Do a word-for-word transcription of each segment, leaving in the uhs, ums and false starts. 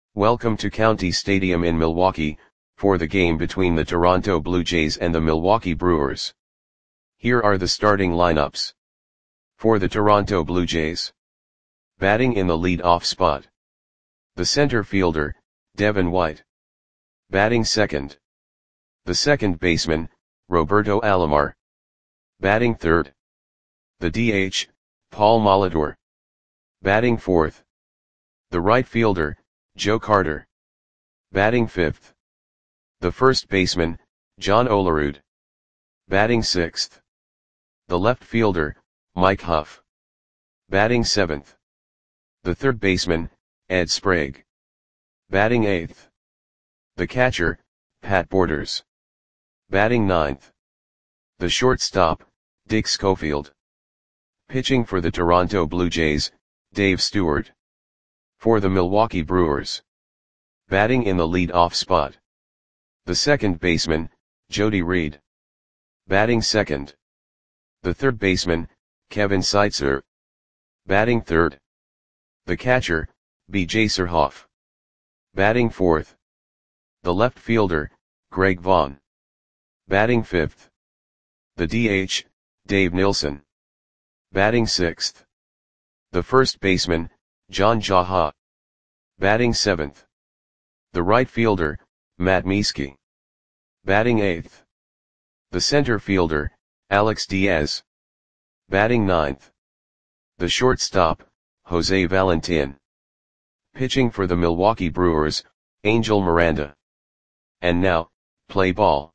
Welcome to County Stadium in Milwaukee, for the game between the Toronto Blue Jays and the Milwaukee Brewers. Here are the starting lineups. For the Toronto Blue Jays. Batting in the lead-off spot. The center fielder, Devin White. Batting second. The second baseman, Roberto Alomar. Batting third. The D H, Paul Molitor. Batting fourth. The right fielder, Joe Carter. Batting fifth. The first baseman, John Olerud. Batting sixth. The left fielder, Mike Huff. Batting seventh. The third baseman, Ed Sprague. Batting eighth. The catcher, Pat Borders. Batting ninth. The shortstop, Dick Schofield. Pitching for the Toronto Blue Jays, Dave Stewart. For the Milwaukee Brewers. Batting in the lead-off spot. The second baseman, Jody Reed. Batting second. The third baseman, Kevin Seitzer. Batting third. The catcher, B J Surhoff. Batting fourth. The left fielder, Greg Vaughn. Batting fifth. The D H, Dave Nilsson. Batting sixth. The first baseman, John Jaha. Batting seventh. The right fielder, Matt Mieske. Batting eighth. The center fielder, Alex Diaz. Batting ninth. The shortstop, Jose Valentin. Pitching for the Milwaukee Brewers, Angel Miranda. And now, play ball.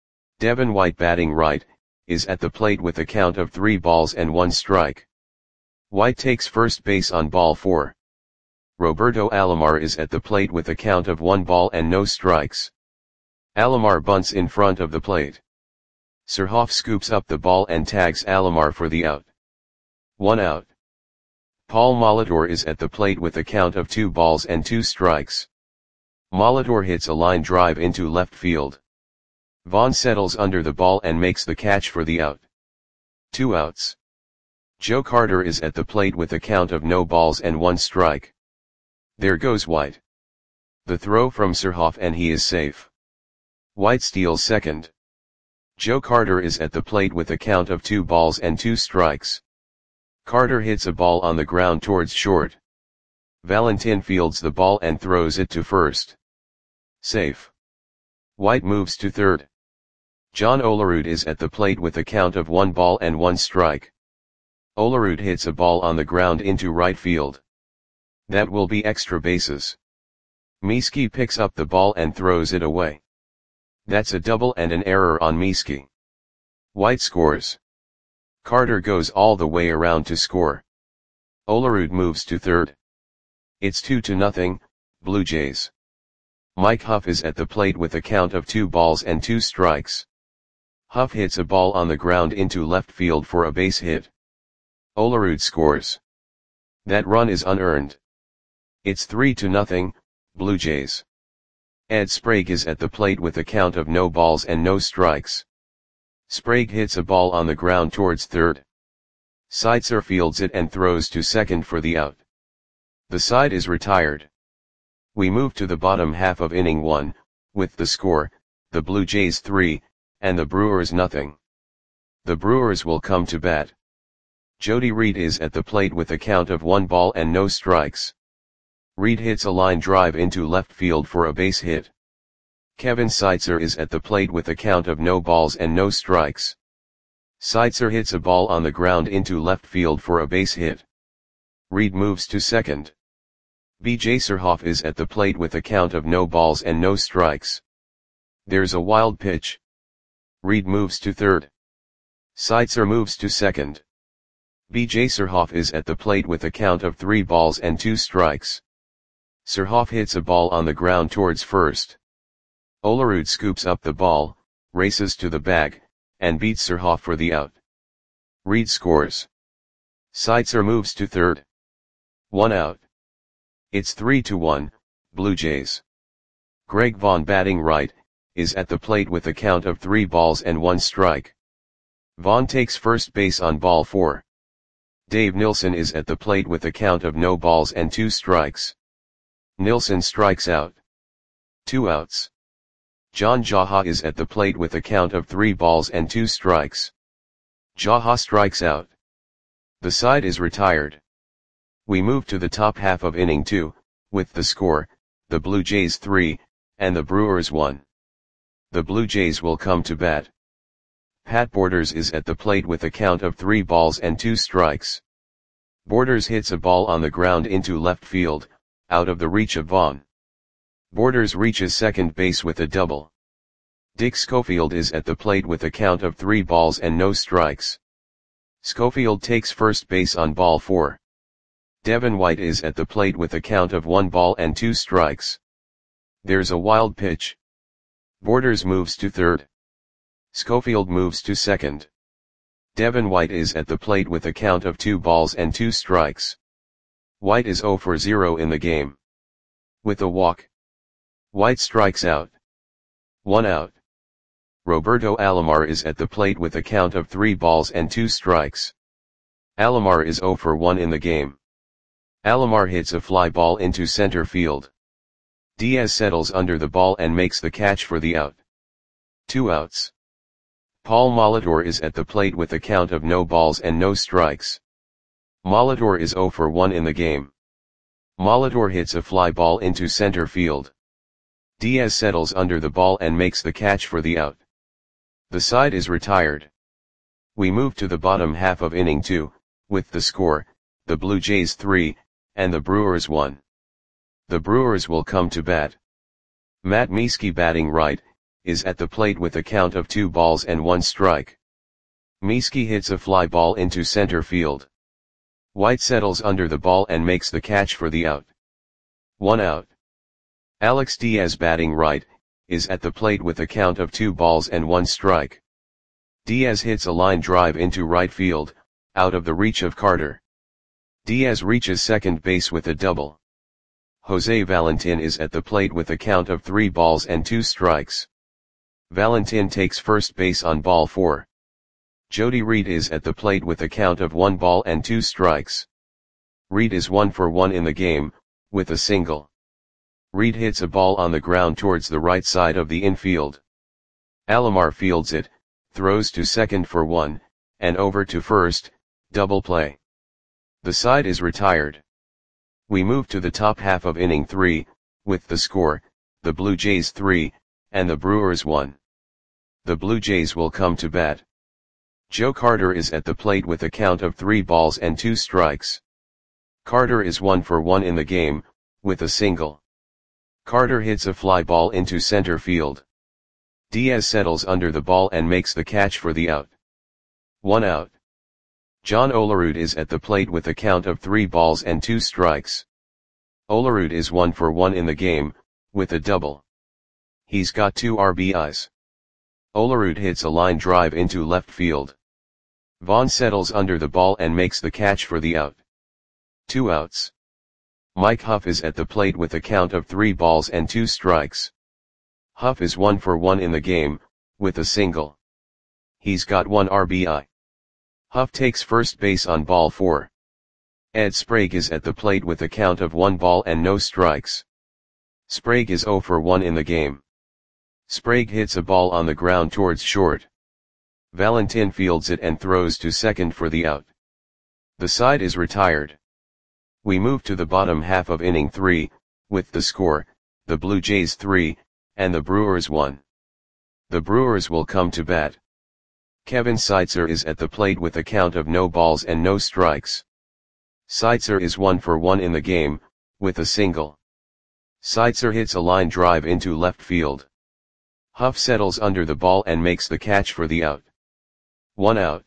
Devin White, batting right, is at the plate with a count of three balls and one strike. White takes first base on ball four. Roberto Alomar is at the plate with a count of one ball and no strikes. Alomar bunts in front of the plate. Surhoff scoops up the ball and tags Alomar for the out. One out. Paul Molitor is at the plate with a count of two balls and two strikes. Molitor hits a line drive into left field. Vaughn settles under the ball and makes the catch for the out. Two outs. Joe Carter is at the plate with a count of no balls and one strike. There goes White. The throw from Surhoff and he is safe. White steals second. Joe Carter is at the plate with a count of two balls and two strikes. Carter hits a ball on the ground towards short. Valentin fields the ball and throws it to first. Safe. White moves to third. John Olerud is at the plate with a count of one ball and one strike. Olerud hits a ball on the ground into right field. That will be extra bases. Mieske picks up the ball and throws it away. That's a double and an error on Mieske. White scores. Carter goes all the way around to score. Olerud moves to third. It's two to nothing, Blue Jays. Mike Huff is at the plate with a count of two balls and two strikes. Huff hits a ball on the ground into left field for a base hit. Olerud scores. That run is unearned. It's three to nothing, Blue Jays. Ed Sprague is at the plate with a count of no balls and no strikes. Sprague hits a ball on the ground towards third. Seitzer fields it and throws to second for the out. The side is retired. We move to the bottom half of inning one, with the score, the Blue Jays three, and the Brewers nothing. The Brewers will come to bat. Jody Reed is at the plate with a count of one ball and no strikes. Reed hits a line drive into left field for a base hit. Kevin Seitzer is at the plate with a count of no balls and no strikes. Seitzer hits a ball on the ground into left field for a base hit. Reed moves to second. B J Surhoff is at the plate with a count of no balls and no strikes. There's a wild pitch. Reed moves to third. Seitzer moves to second. B J Surhoff is at the plate with a count of three balls and two strikes. Surhoff hits a ball on the ground towards first. Olerud scoops up the ball, races to the bag, and beats Surhoff for the out. Reed scores. Seitzer moves to third. One out. It's three to one, Blue Jays. Greg Vaughn, batting right, is at the plate with a count of three balls and one strike. Vaughn takes first base on ball four. Dave Nilsson is at the plate with a count of no balls and two strikes. Nilsson strikes out. Two outs. John Jaha is at the plate with a count of three balls and two strikes. Jaha strikes out. The side is retired. We move to the top half of inning two, with the score, the Blue Jays three, and the Brewers one. The Blue Jays will come to bat. Pat Borders is at the plate with a count of three balls and two strikes. Borders hits a ball on the ground into left field, out of the reach of Vaughn. Borders reaches second base with a double. Dick Schofield is at the plate with a count of three balls and no strikes. Schofield takes first base on ball four. Devin White is at the plate with a count of one ball and two strikes. There's a wild pitch. Borders moves to third. Schofield moves to second. Devin White is at the plate with a count of two balls and two strikes. White is zero for zero in the game. With a walk, White strikes out. One out. Roberto Alomar is at the plate with a count of three balls and two strikes. Alomar is zero for one in the game. Alomar hits a fly ball into center field. Diaz settles under the ball and makes the catch for the out. Two outs. Paul Molitor is at the plate with a count of no balls and no strikes. Molitor is zero for one in the game. Molitor hits a fly ball into center field. Diaz settles under the ball and makes the catch for the out. The side is retired. We move to the bottom half of inning two, with the score, the Blue Jays three, and the Brewers one. The Brewers will come to bat. Matt Mieske, batting right, is at the plate with a count of two balls and one strike. Mieske hits a fly ball into center field. White settles under the ball and makes the catch for the out. One out. Alex Diaz, batting right, is at the plate with a count of two balls and one strike. Diaz hits a line drive into right field, out of the reach of Carter. Diaz reaches second base with a double. Jose Valentin is at the plate with a count of three balls and two strikes. Valentin takes first base on ball four. Jody Reed is at the plate with a count of one ball and two strikes. Reed is one for one in the game, with a single. Reed hits a ball on the ground towards the right side of the infield. Alomar fields it, throws to second for one, and over to first, double play. The side is retired. We move to the top half of inning three, with the score, the Blue Jays three, and the Brewers one. The Blue Jays will come to bat. Joe Carter is at the plate with a count of three balls and two strikes. Carter is one for one in the game, with a single. Carter hits a fly ball into center field. Diaz settles under the ball and makes the catch for the out. One out. John Olerud is at the plate with a count of three balls and two strikes. Olerud is one for one in the game, with a double. He's got two R B Is. Olerud hits a line drive into left field. Vaughn settles under the ball and makes the catch for the out. Two outs. Mike Huff is at the plate with a count of three balls and two strikes. Huff is one for one in the game, with a single. He's got one R B I. Huff takes first base on ball four. Ed Sprague is at the plate with a count of one ball and no strikes. Sprague is zero for one in the game. Sprague hits a ball on the ground towards short. Valentin fields it and throws to second for the out. The side is retired. We move to the bottom half of inning three, with the score, the Blue Jays three, and the Brewers one. The Brewers will come to bat. Kevin Seitzer is at the plate with a count of no balls and no strikes. Seitzer is one for one in the game, with a single. Seitzer hits a line drive into left field. Huff settles under the ball and makes the catch for the out. One out.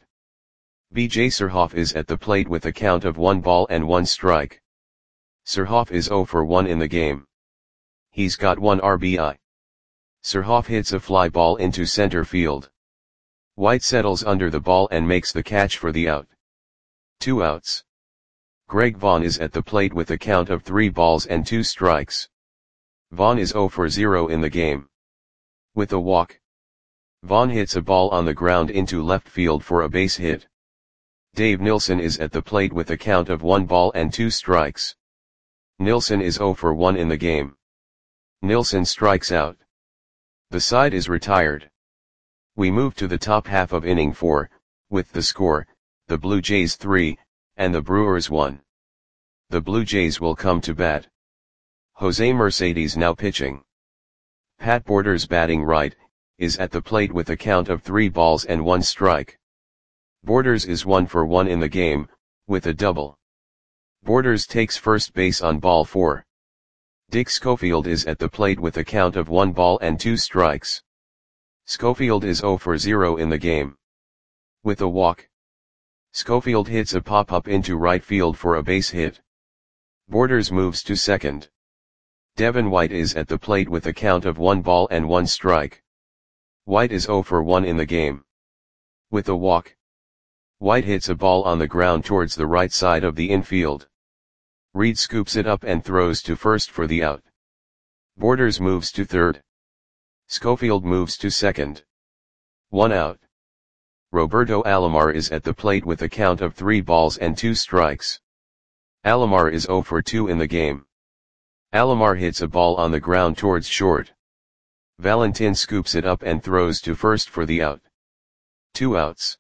B J Surhoff is at the plate with a count of one ball and one strike. Surhoff is zero for one in the game. He's got one R B I. Surhoff hits a fly ball into center field. White settles under the ball and makes the catch for the out. Two outs. Greg Vaughn is at the plate with a count of three balls and two strikes. Vaughn is zero for zero in the game. With a walk, Vaughn hits a ball on the ground into left field for a base hit. Dave Nilsson is at the plate with a count of one ball and two strikes. Nilsson is zero for one in the game. Nilsson strikes out. The side is retired. We move to the top half of inning four, with the score, the Blue Jays three, and the Brewers one. The Blue Jays will come to bat. Jose Mercedes now pitching. Pat Borders batting right, is at the plate with a count of three balls and one strike. Borders is one for one in the game, with a double. Borders takes first base on ball four. Dick Schofield is at the plate with a count of one ball and two strikes. Schofield is zero for zero in the game. With a walk. Schofield hits a pop-up into right field for a base hit. Borders moves to second. Devin White is at the plate with a count of one ball and one strike. White is zero for one in the game. With a walk. White hits a ball on the ground towards the right side of the infield. Reed scoops it up and throws to first for the out. Borders moves to third. Schofield moves to second. One out. Roberto Alomar is at the plate with a count of three balls and two strikes. Alomar is zero for two in the game. Alomar hits a ball on the ground towards short. Valentin scoops it up and throws to first for the out. Two outs.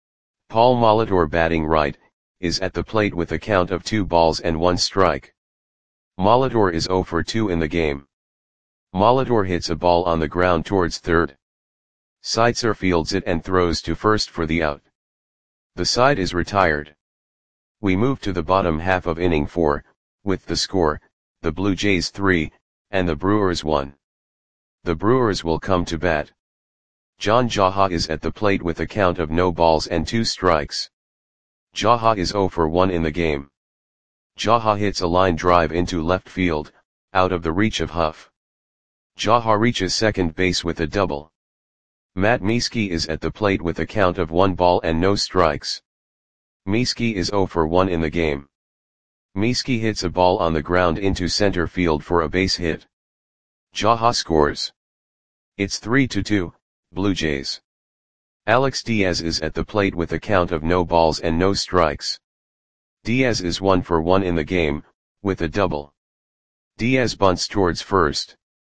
Paul Molitor batting right, is at the plate with a count of two balls and one strike. Molitor is zero for two in the game. Molitor hits a ball on the ground towards third. Seitzer fields it and throws to first for the out. The side is retired. We move to the bottom half of inning four, with the score, the Blue Jays three, and the Brewers one. The Brewers will come to bat. John Jaha is at the plate with a count of no balls and two strikes. Jaha is zero for one in the game. Jaha hits a line drive into left field, out of the reach of Huff. Jaha reaches second base with a double. Matt Mieske is at the plate with a count of one ball and no strikes. Mieske is zero for one in the game. Mieske hits a ball on the ground into center field for a base hit. Jaha scores. It's three to two, Blue Jays. Alex Diaz is at the plate with a count of no balls and no strikes. Diaz is one for one in the game, with a double. Diaz bunts towards first.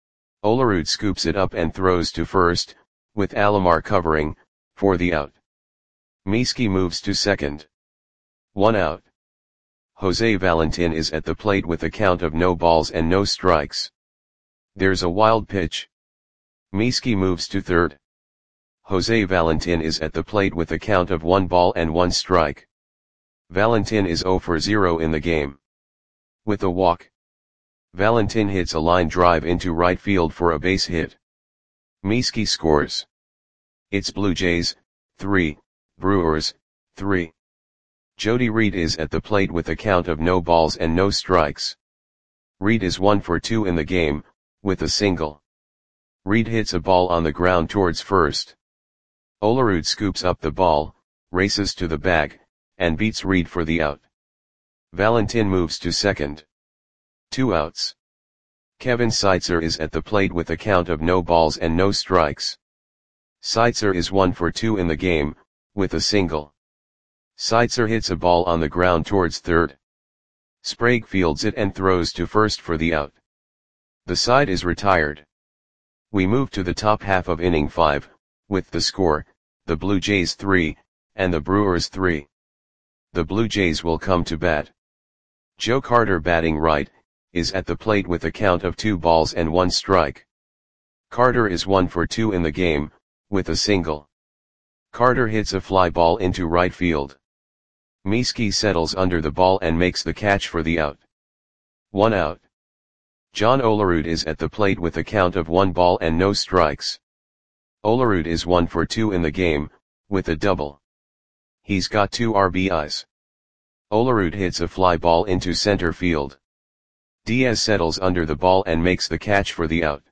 Olerud scoops it up and throws to first, with Alomar covering, for the out. Mieske moves to second. One out. Jose Valentin is at the plate with a count of no balls and no strikes. There's a wild pitch. Mieske moves to third. Jose Valentin is at the plate with a count of one ball and one strike. Valentin is zero for zero in the game. With a walk. Valentin hits a line drive into right field for a base hit. Mieske scores. It's Blue Jays, three, Brewers, three. Jody Reed is at the plate with a count of no balls and no strikes. Reed is one for two in the game, with a single. Reed hits a ball on the ground towards first. Olerud scoops up the ball, races to the bag, and beats Reed for the out. Valentin moves to second. Two outs. Kevin Seitzer is at the plate with a count of no balls and no strikes. Seitzer is one for two in the game, with a single. Seitzer hits a ball on the ground towards third. Sprague fields it and throws to first for the out. The side is retired. We move to the top half of inning five, with the score, the Blue Jays three, and the Brewers three. The Blue Jays will come to bat. Joe Carter batting right, is at the plate with a count of two balls and one strike. Carter is one for two in the game, with a single. Carter hits a fly ball into right field. Mieske settles under the ball and makes the catch for the out. One out. John Olerud is at the plate with a count of one ball and no strikes. Olerud is one for two in the game, with a double. He's got two R B Is. Olerud hits a fly ball into center field. Diaz settles under the ball and makes the catch for the out.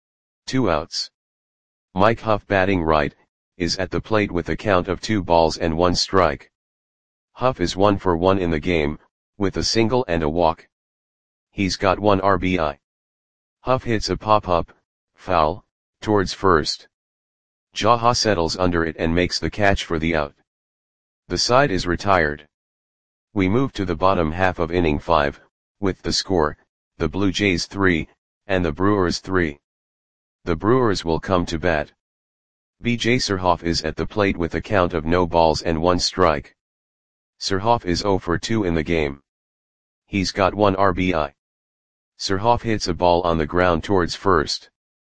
Two outs. Mike Huff batting right, is at the plate with a count of two balls and one strike. Huff is one for one in the game, with a single and a walk. He's got one R B I. Huff hits a pop-up, foul, towards first. Jaha settles under it and makes the catch for the out. The side is retired. We move to the bottom half of inning five, with the score, the Blue Jays three, and the Brewers three. The Brewers will come to bat. B J Surhoff is at the plate with a count of no balls and one strike. Surhoff is oh for two in the game. He's got one R B I. Surhoff hits a ball on the ground towards first.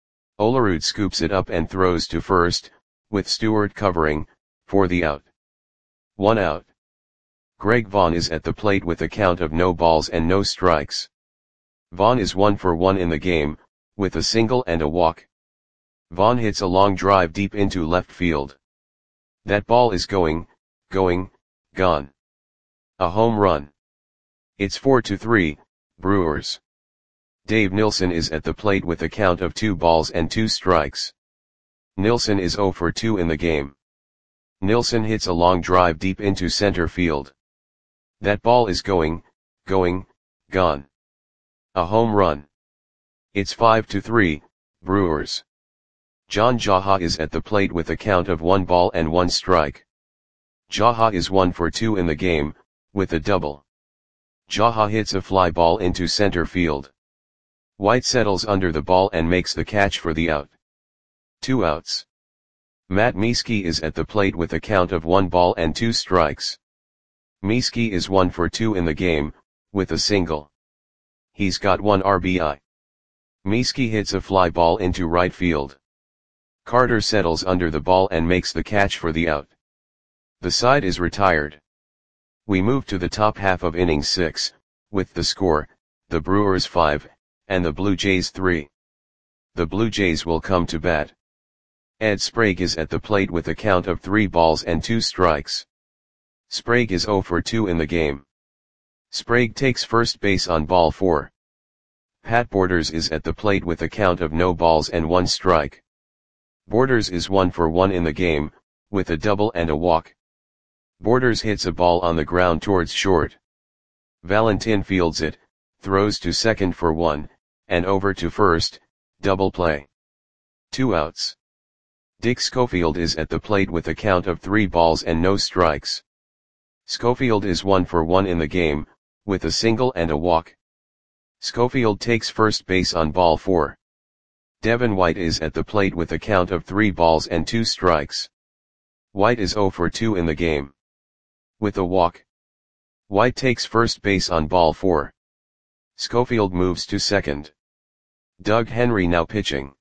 Olerud scoops it up and throws to first, with Stewart covering, for the out. One out. Greg Vaughn is at the plate with a count of no balls and no strikes. Vaughn is one for one in the game, with a single and a walk. Vaughn hits a long drive deep into left field. That ball is going, going, gone. A home run. It's four to three, Brewers. Dave Nilsson is at the plate with a count of two balls and two strikes. Nilsson is oh for two in the game. Nilsson hits a long drive deep into center field. That ball is going, going, gone. A home run. It's five to three, Brewers. John Jaha is at the plate with a count of one ball and one strike. Jaha is one for two in the game, with a double. Jaha hits a fly ball into center field. White settles under the ball and makes the catch for the out. Two outs. Matt Mieske is at the plate with a count of one ball and two strikes. Mieske is one for two in the game, with a single. He's got one R B I. Mieske hits a fly ball into right field. Carter settles under the ball and makes the catch for the out. The side is retired. We move to the top half of inning six, with the score, the Brewers five, and the Blue Jays three. The Blue Jays will come to bat. Ed Sprague is at the plate with a count of three balls and two strikes. Sprague is oh for two in the game. Sprague takes first base on ball four. Pat Borders is at the plate with a count of no balls and one strike. Borders is one for one in the game, with a double and a walk. Borders hits a ball on the ground towards short. Valentin fields it, throws to second for one, and over to first, double play. Two outs. Dick Schofield is at the plate with a count of three balls and no strikes. Schofield is one for one in the game, with a single and a walk. Schofield takes first base on ball four. Devin White is at the plate with a count of three balls and two strikes. White is oh for two in the game. With a walk. White takes first base on ball four. Schofield moves to second. Doug Henry now pitching.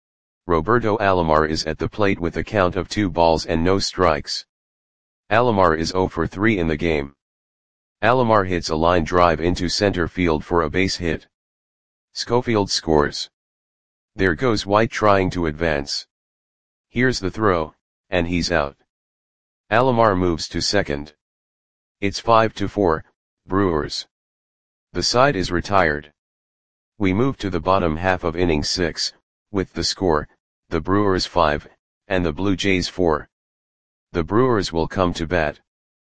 Roberto Alomar is at the plate with a count of two balls and no strikes. Alomar is oh for three in the game. Alomar hits a line drive into center field for a base hit. Schofield scores. There goes White trying to advance. Here's the throw, and he's out. Alomar moves to second. It's five to four, Brewers. The side is retired. We move to the bottom half of inning six, with the score, the Brewers five, and the Blue Jays four. The Brewers will come to bat.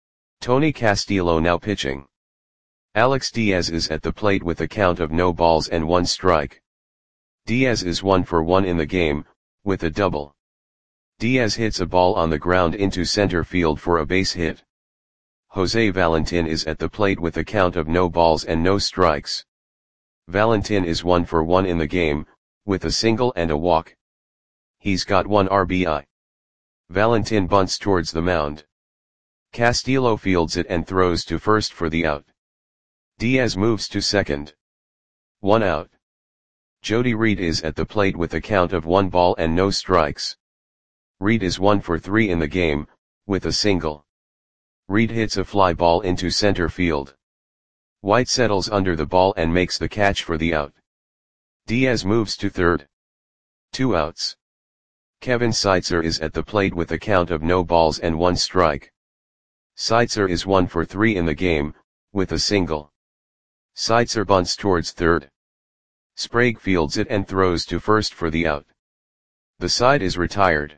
Tony Castillo now pitching. Alex Diaz is at the plate with a count of no balls and one strike. Diaz is one for one in the game, with a double. Diaz hits a ball on the ground into center field for a base hit. Jose Valentin is at the plate with a count of no balls and no strikes. Valentin is one for one in the game, with a single and a walk. He's got one R B I. Valentin bunts towards the mound. Castillo fields it and throws to first for the out. Diaz moves to second. One out. Jody Reed is at the plate with a count of one ball and no strikes. Reed is one for three in the game, with a single. Reed hits a fly ball into center field. White settles under the ball and makes the catch for the out. Diaz moves to third. Two outs. Kevin Seitzer is at the plate with a count of no balls and one strike. Seitzer is one for three in the game, with a single. Seitzer bunts towards third. Sprague fields it and throws to first for the out. The side is retired.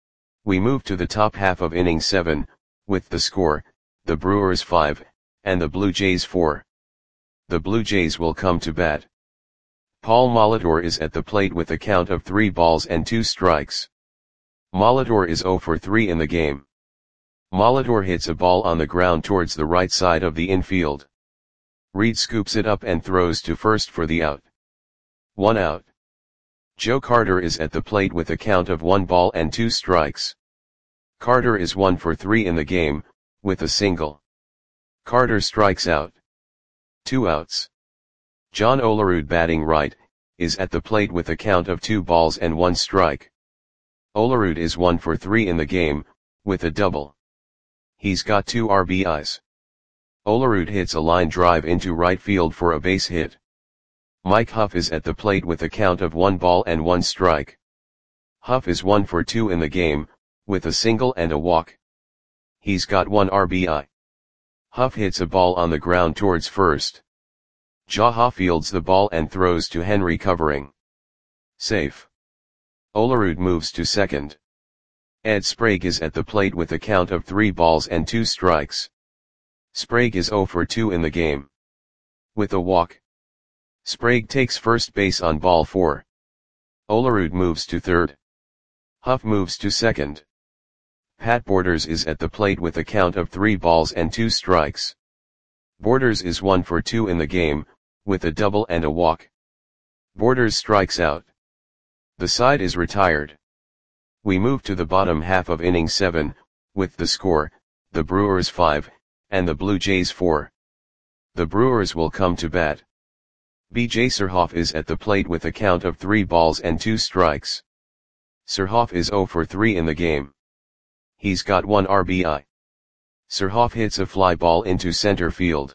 We move to the top half of inning seven, with the score, the Brewers five, and the Blue Jays four. The Blue Jays will come to bat. Paul Molitor is at the plate with a count of three balls and two strikes. Molitor is oh for three in the game. Molitor hits a ball on the ground towards the right side of the infield. Reed scoops it up and throws to first for the out. One out. Joe Carter is at the plate with a count of one ball and two strikes. Carter is one for three in the game, with a single. Carter strikes out. Two outs. John Olerud, batting right, is at the plate with a count of two balls and one strike. Olerud is one for three in the game, with a double. He's got two R B Is. Olerud hits a line drive into right field for a base hit. Mike Huff is at the plate with a count of one ball and one strike. Huff is one for two in the game, with a single and a walk. He's got one R B I. Huff hits a ball on the ground towards first. Jaha fields the ball and throws to Henry, covering. Safe. Olerud moves to second. Ed Sprague is at the plate with a count of three balls and two strikes. Sprague is zero for two in the game. With a walk. Sprague takes first base on ball four. Olerud moves to third. Huff moves to second. Pat Borders is at the plate with a count of three balls and two strikes. Borders is one for two in the game, with a double and a walk. Borders strikes out. The side is retired. We move to the bottom half of inning seven, with the score, the Brewers five, and the Blue Jays four. The Brewers will come to bat. B J Surhoff is at the plate with a count of three balls and two strikes. Surhoff is zero for three in the game. He's got one R B I. Surhoff hits a fly ball into center field.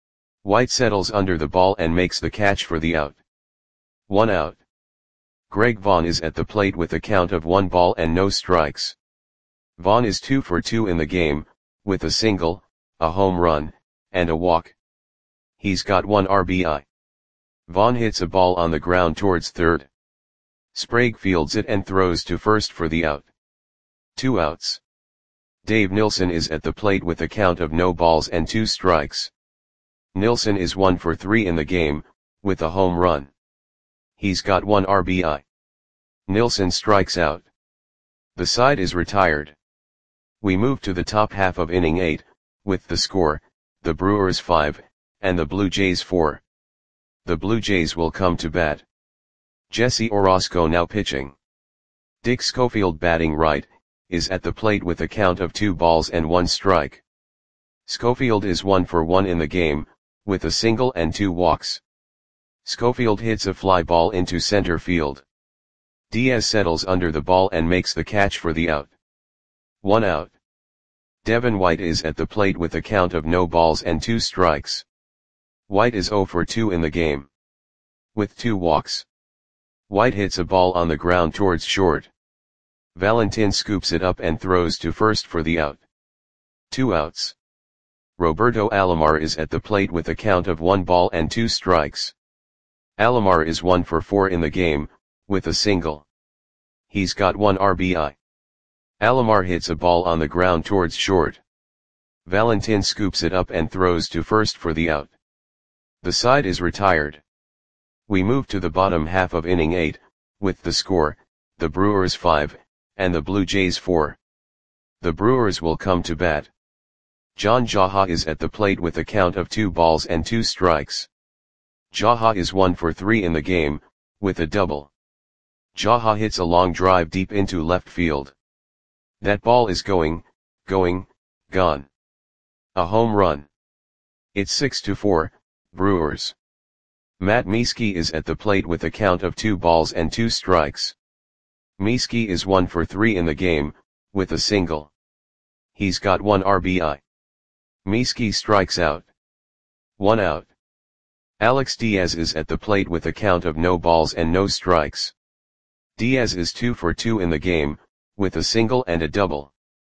White settles under the ball and makes the catch for the out. One out. Greg Vaughn is at the plate with a count of one ball and no strikes. Vaughn is two for two in the game, with a single, a home run, and a walk. He's got one R B I. Vaughn hits a ball on the ground towards third. Sprague fields it and throws to first for the out. Two outs. Dave Nilsson is at the plate with a count of no balls and two strikes. Nilsson is one for three in the game, with a home run. He's got one R B I. Nilsson strikes out. The side is retired. We move to the top half of inning eight, with the score, the Brewers five, and the Blue Jays four. The Blue Jays will come to bat. Jesse Orosco now pitching. Dick Schofield, batting right, is at the plate with a count of two balls and one strike. Schofield is one for one in the game, with a single and two walks. Schofield hits a fly ball into center field. Diaz settles under the ball and makes the catch for the out. One out. Devin White is at the plate with a count of no balls and two strikes. White is zero for two in the game. With two walks. White hits a ball on the ground towards short. Valentin scoops it up and throws to first for the out. Two outs. Roberto Alomar is at the plate with a count of one ball and two strikes. Alomar is one for four in the game, with a single. He's got one R B I. Alomar hits a ball on the ground towards short. Valentin scoops it up and throws to first for the out. The side is retired. We move to the bottom half of inning eight, with the score, the Brewers five, and the Blue Jays four. The Brewers will come to bat. John Jaha is at the plate with a count of two balls and two strikes. Jaha is one for three in the game, with a double. Jaha hits a long drive deep into left field. That ball is going, going, gone. A home run. It's six to four, Brewers. Matt Mieske is at the plate with a count of two balls and two strikes. Mieske is one for three in the game, with a single. He's got one R B I. Mieske strikes out. One out. Alex Diaz is at the plate with a count of no balls and no strikes. Diaz is two for two in the game, with a single and a double.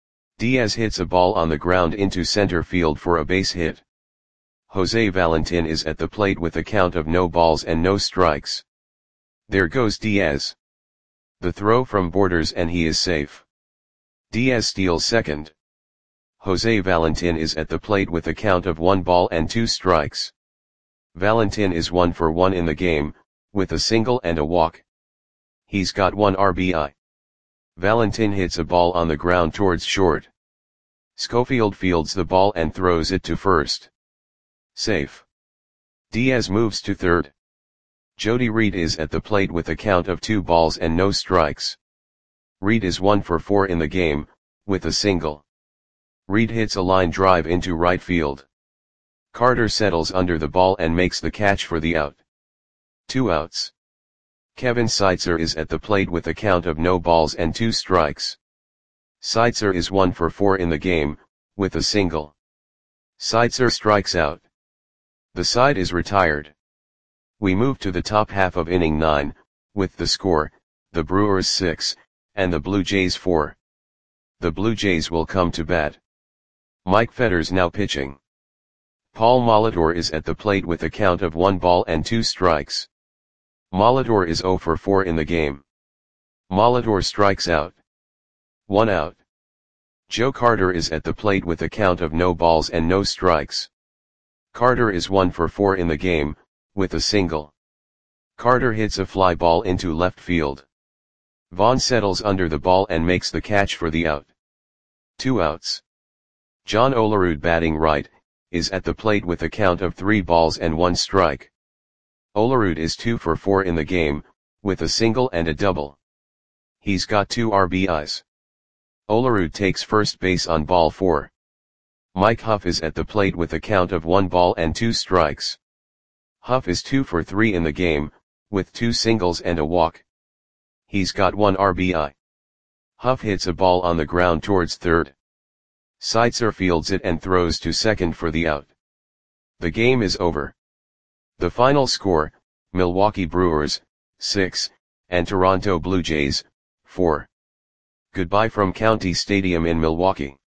Diaz hits a ball on the ground into center field for a base hit. Jose Valentin is at the plate with a count of no balls and no strikes. There goes Diaz. The throw from Borders and he is safe. Diaz steals second. Jose Valentin is at the plate with a count of one ball and two strikes. Valentin is one for one in the game, with a single and a walk. He's got one R B I. Valentin hits a ball on the ground towards short. Schofield fields the ball and throws it to first. Safe. Diaz moves to third. Jody Reed is at the plate with a count of two balls and no strikes. Reed is one for four in the game, with a single. Reed hits a line drive into right field. Carter settles under the ball and makes the catch for the out. Two outs. Kevin Seitzer is at the plate with a count of no balls and two strikes. Seitzer is one for four in the game, with a single. Seitzer strikes out. The side is retired. We move to the top half of inning nine, with the score, the Brewers six, and the Blue Jays four. The Blue Jays will come to bat. Mike Fetters now pitching. Paul Molitor is at the plate with a count of one ball and two strikes. Molitor is zero for four in the game. Molitor strikes out. One out. Joe Carter is at the plate with a count of no balls and no strikes. Carter is one for four in the game, with a single. Carter hits a fly ball into left field. Vaughn settles under the ball and makes the catch for the out. Two outs. John Olerud, batting right, is at the plate with a count of three balls and one strike. Olerud is two for four in the game, with a single and a double. He's got two R B Is. Olerud takes first base on ball four. Mike Huff is at the plate with a count of one ball and two strikes. Huff is two for three in the game, with two singles and a walk. He's got one R B I. Huff hits a ball on the ground towards third. Seitzer fields it and throws to second for the out. The game is over. The final score, Milwaukee Brewers, six, and Toronto Blue Jays, four. Goodbye from County Stadium in Milwaukee.